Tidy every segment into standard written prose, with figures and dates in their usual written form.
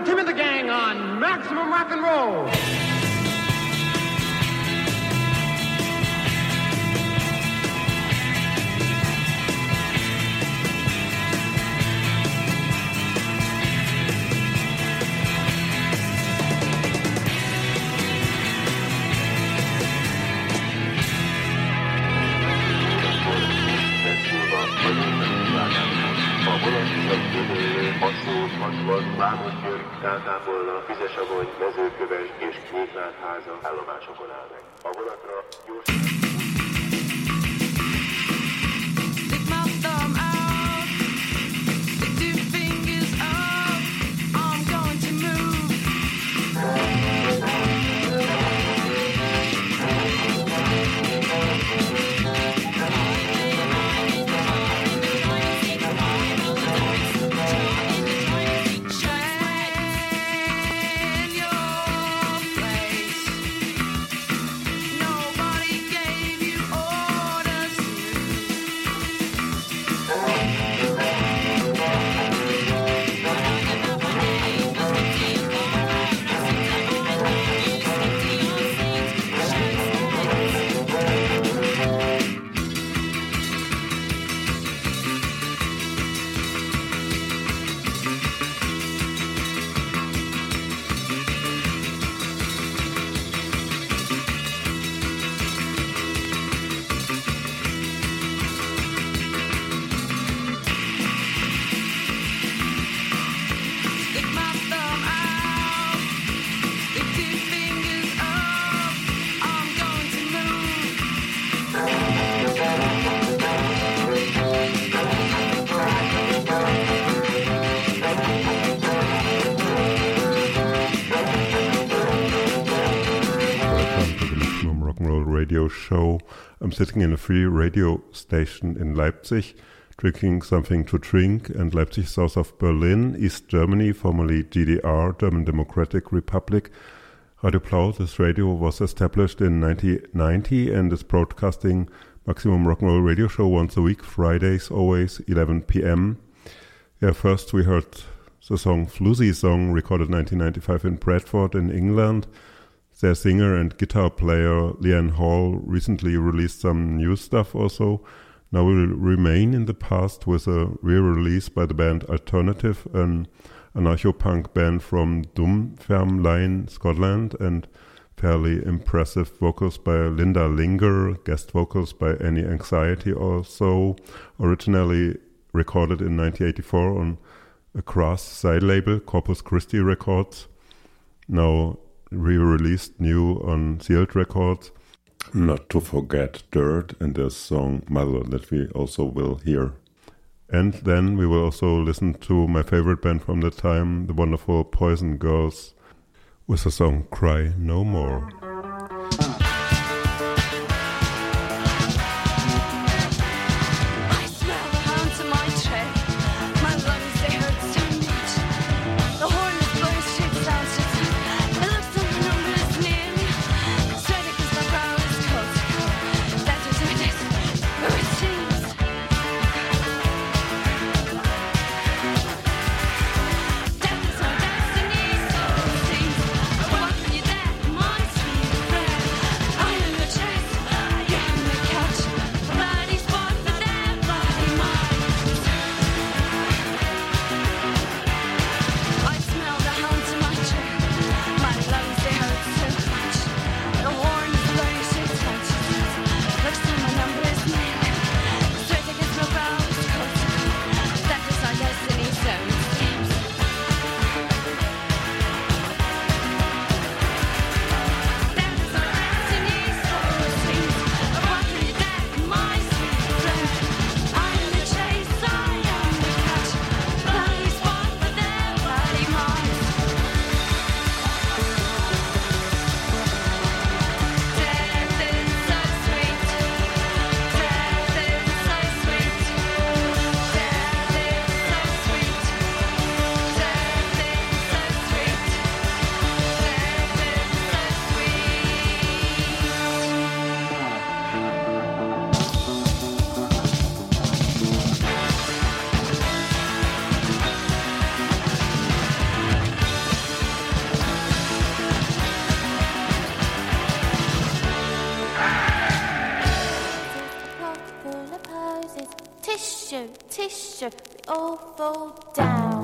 with Tim and the Gang on Maximum Rock and Roll. Tátámbolna, Vizesavony, Mezőköves és Kéklátháza állomásokon áll meg. A vonatra gyors... Radio show. I'm sitting in a free radio station in Leipzig, drinking something to drink, and Leipzig, south of Berlin, East Germany, formerly GDR, German Democratic Republic. Radio Plau, this radio was established in 1990 and is broadcasting Maximum Rock and Roll radio show once a week, Fridays, always 11 p.m. Yeah, first we heard the song Floozy Song, recorded 1995 in Bradford in England. Their singer and guitar player Leanne Hall recently released some new stuff also. Now we'll remain in the past with a re-release by the band Alternative, an anarcho-punk band from Dunfermline, Scotland, and fairly impressive vocals by Linda Linger, guest vocals by Any Anxiety also, originally recorded in 1984 on a Crass side label, Corpus Christi Records. Now re-released new on Sealed Records. Not to forget Dirt and their song Mother that we also will hear. And then we will also listen to my favorite band from the time, the wonderful Poison Girls, with the song Cry No More. Destiny, so it seems. What can you that? My sweet fall down.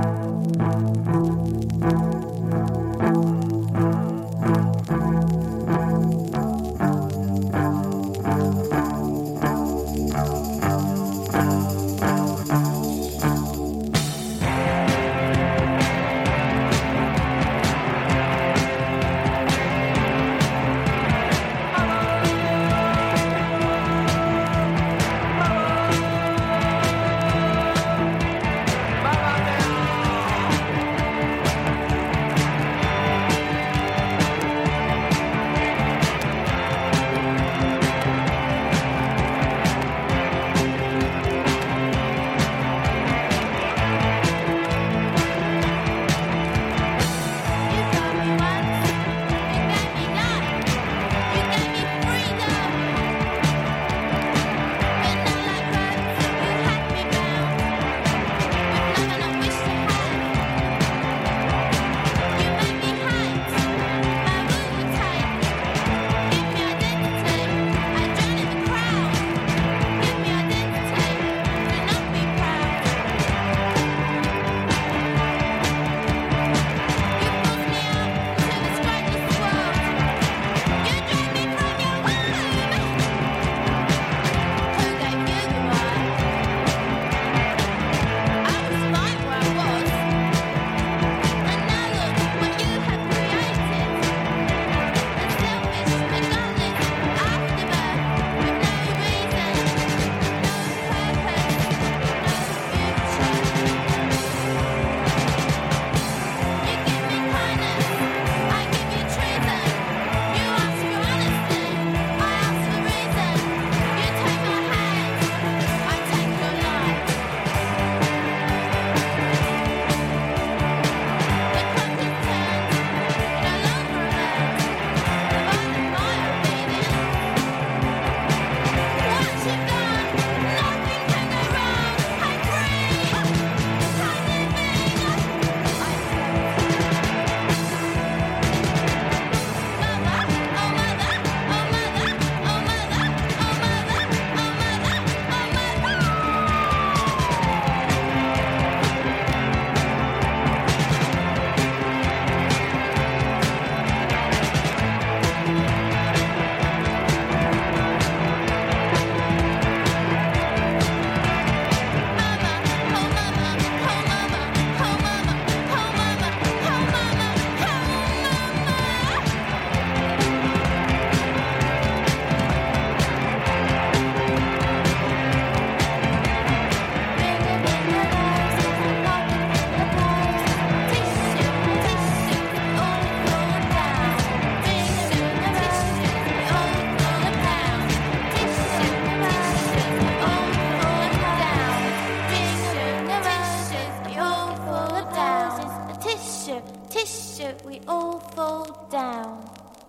We all fall down.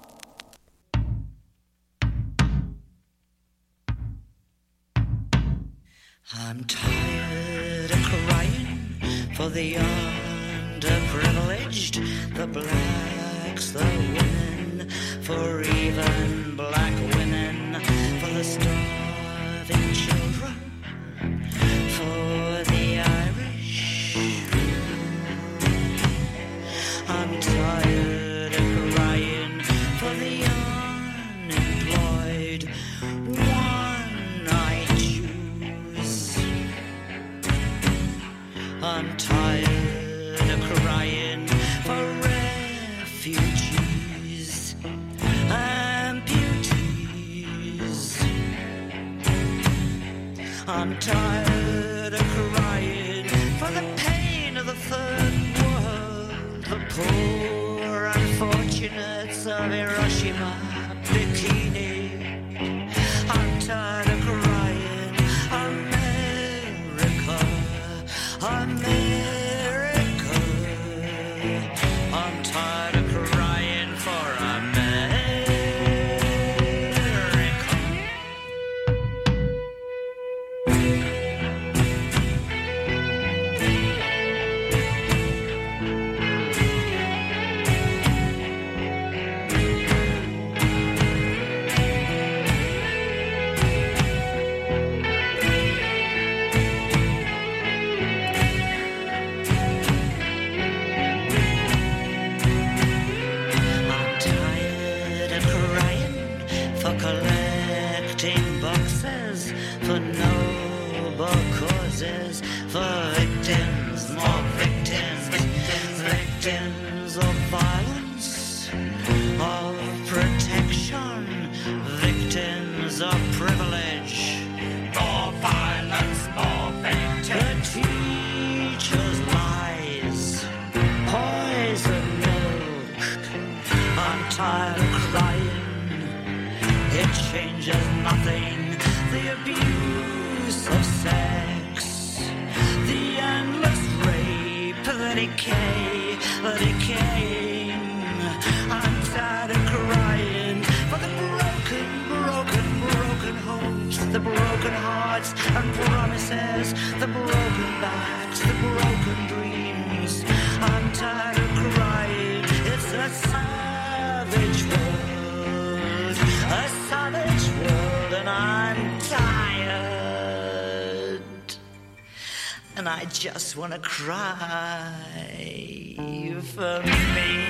I'm tired of crying for the underprivileged, the blacks, the women, for even black women, for the starving children, for the Irish. I'm tired of crying for the unemployed, one-eyed Jews. I'm tired of crying for refugees, amputees. I'm tired of crying for the pain of the third world, the poor unfortunates of Hiroshima, Bikini. I'm tired of crying, America, America. I'm tired of crying for victims of violence, of protection, victims of privilege. More violence, more victims. The teacher's lies, poison milk. I'm tired of crying, it changes nothing. The abuse of sex, the endless rape, the decay, the decaying. I'm tired of crying for the broken homes, the broken hearts and promises, the broken backs, the broken dreams. I'm tired of crying. It's a savage world, and I'm tired, and I just want to cry for me.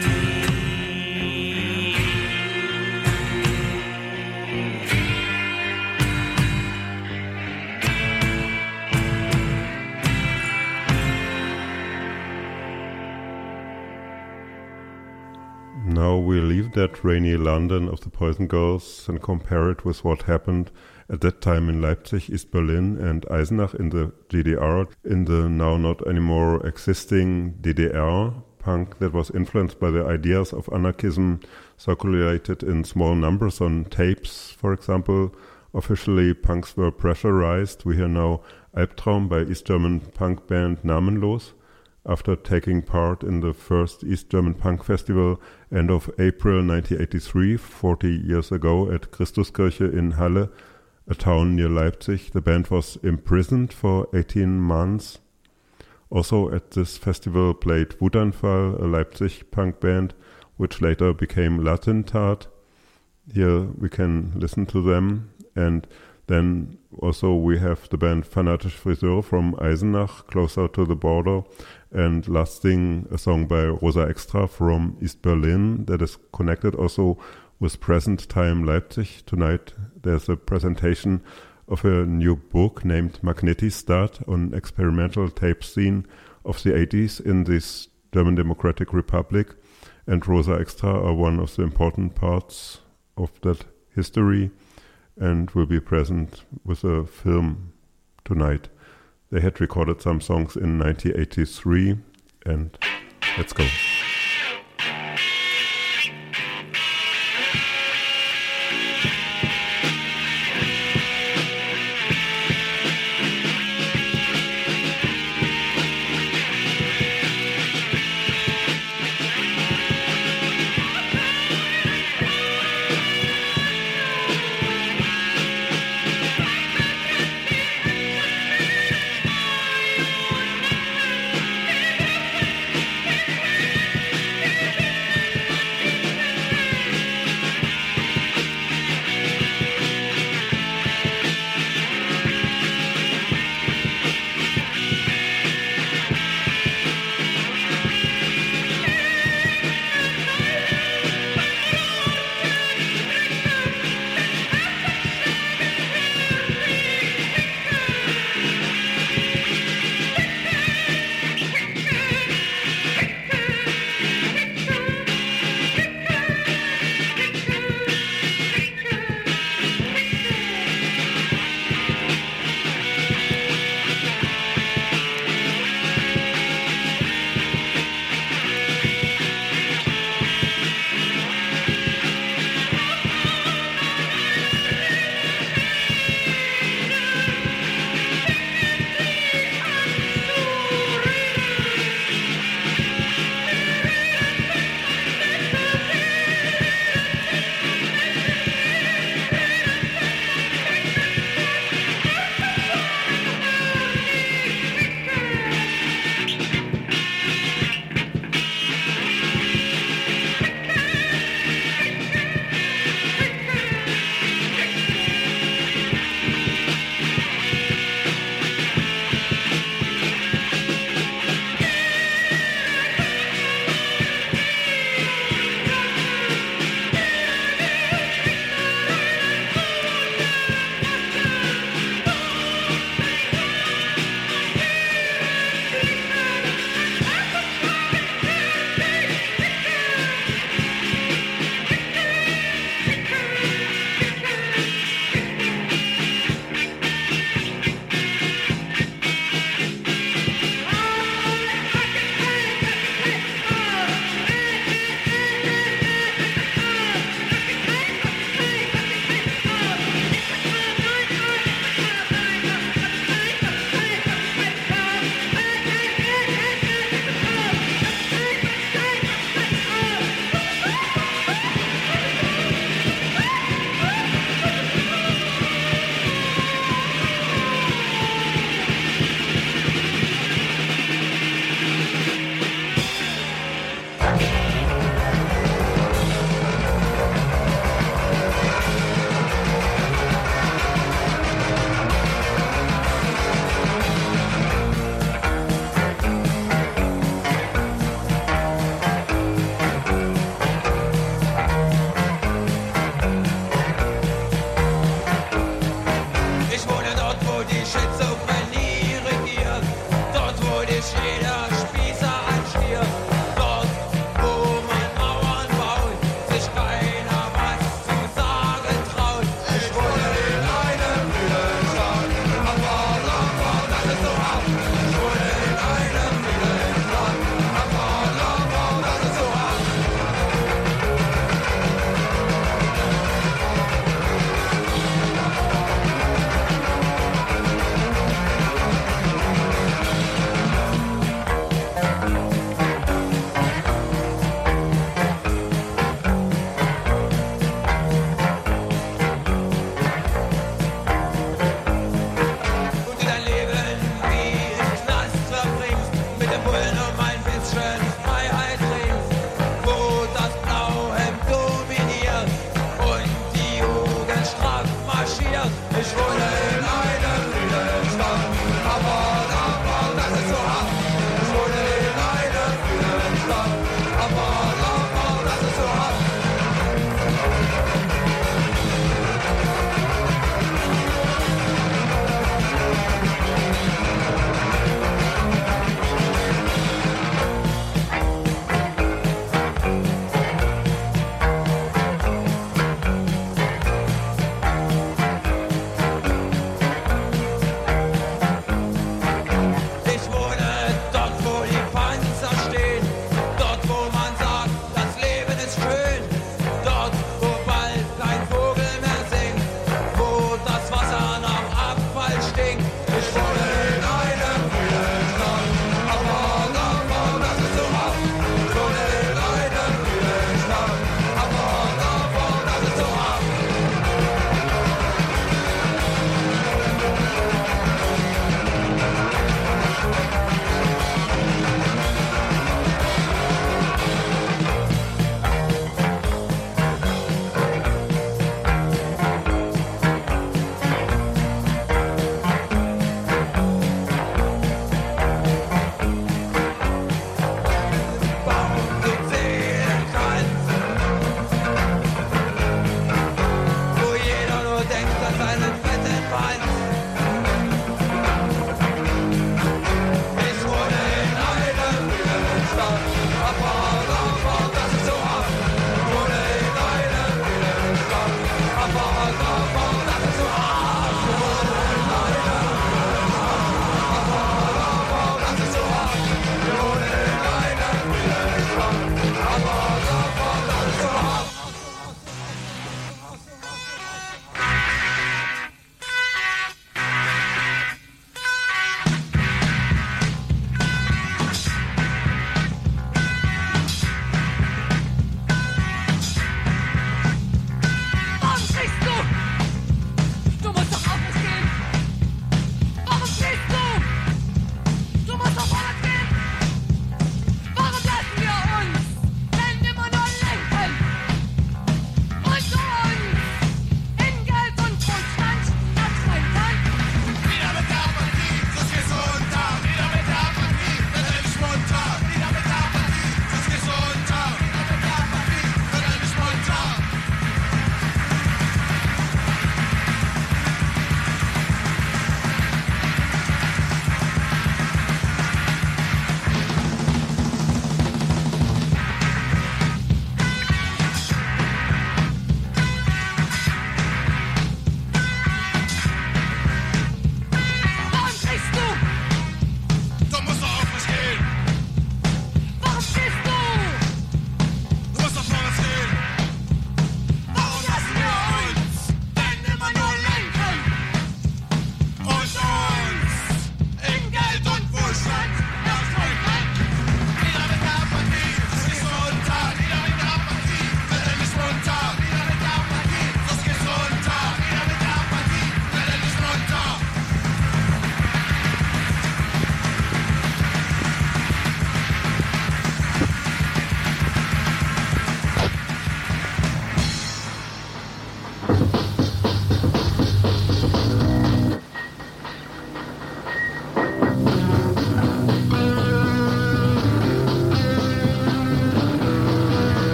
Now we leave that rainy London of the Poison Girls and compare it with what happened at that time in Leipzig, East Berlin and Eisenach in the GDR, in the now not anymore existing DDR. Punk that was influenced by the ideas of anarchism circulated in small numbers on tapes, for example. Officially, punks were pressurized. We hear now Albtraum by East German punk band Namenlos, after taking part in the first East German Punk Festival end of April 1983, 40 years ago, at Christuskirche in Halle, a town near Leipzig. The band was imprisoned for 18 months. Also at this festival played Wutanfall, a Leipzig punk band, which later became Lattentat. Here we can listen to them. And then also we have the band Fanatische Friseur from Eisenach, closer to the border. And last thing, a song by Rosa Extra from East Berlin that is connected also with present time Leipzig. Tonight there's a presentation of a new book named Magnetistat on experimental tape scene of the 80s in this German Democratic Republic. And Rosa Extra are one of the important parts of that history and will be present with a film tonight. They had recorded some songs in 1983, and let's go.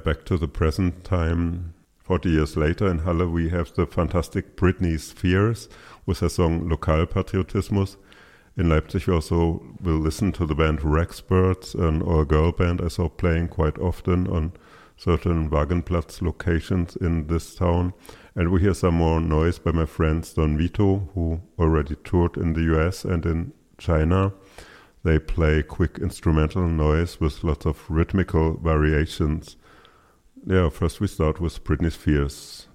back to the present time. 40 years later in Halle we have the fantastic Britney Spears with her song Lokalpatriotismus. In Leipzig we also will listen to the band Rexbirds, an all-girl band I saw playing quite often on certain Wagenplatz locations in this town. And we hear some more noise by my friends Don Vito, who already toured in the US and in China. They play quick instrumental noise with lots of rhythmical variations. Yeah, first we start with Britney Spears.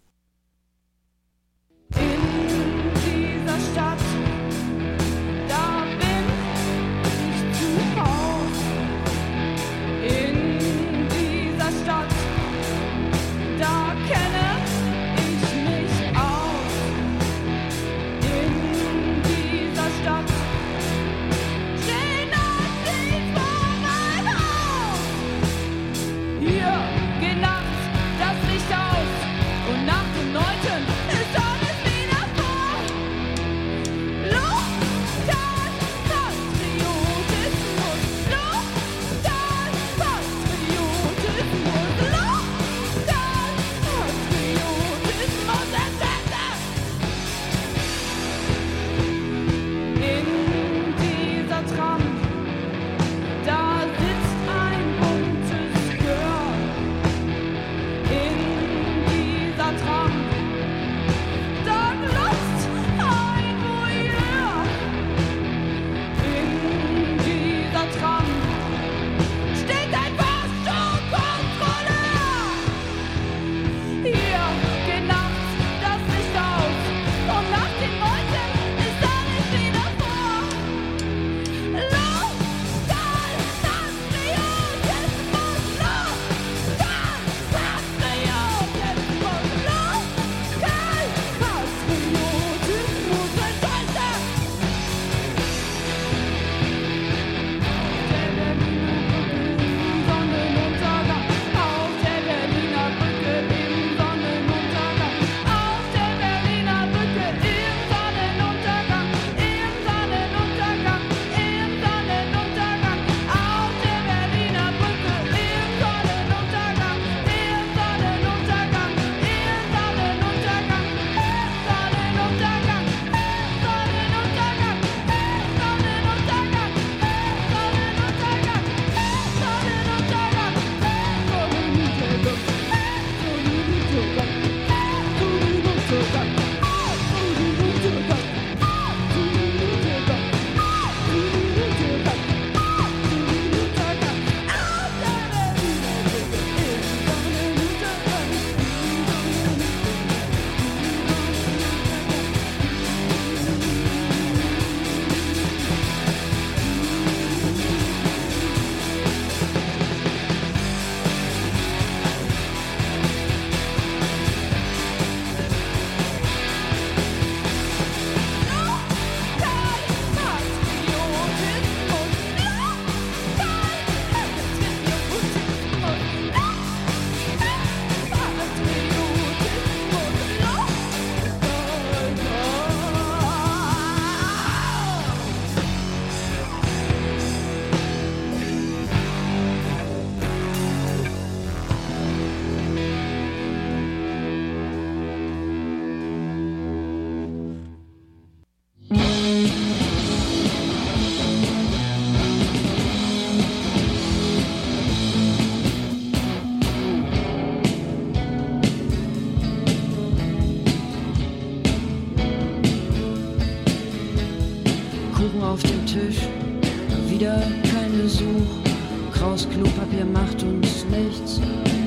Auf dem Tisch, wieder kein Besuch. Graues Klopapier macht uns nichts.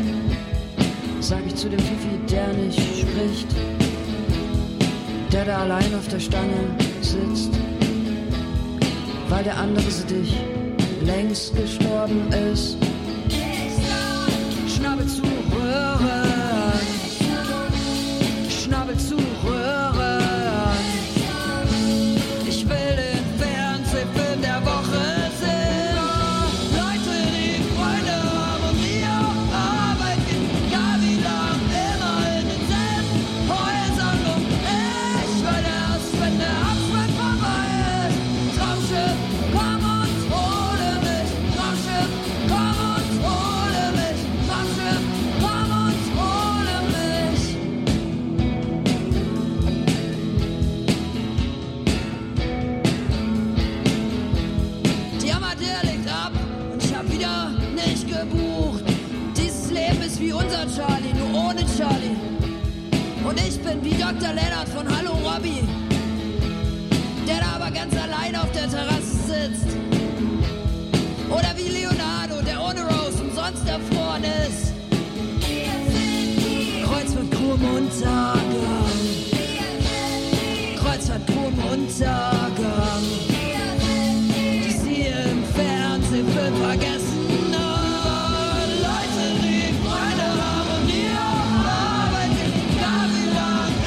Sag ich zu dem Fifi, der nicht spricht, der da allein auf der Stange sitzt, weil der andere dich längst gestorben ist. Schnabel zu Röhren, Schnabel zu Röhren. Ich will den Fernsehfilm der Woche sehen. Leute, die Freunde haben und die auf Arbeit gehen. Egal wie lang, immer in denselben Häusern um. Ich will erst, wenn der Abspann vorbei ist. Traumschiff, komm und hole mich. Traumschiff, komm und hole mich. Traumschiff, Und ich bin wie Dr. Lennart von Hallo Robby, der da aber ganz allein auf der Terrasse sitzt. Oder wie Leonardo, der ohne Rose umsonst erfroren ist. Kreuz mit krumm und Tage.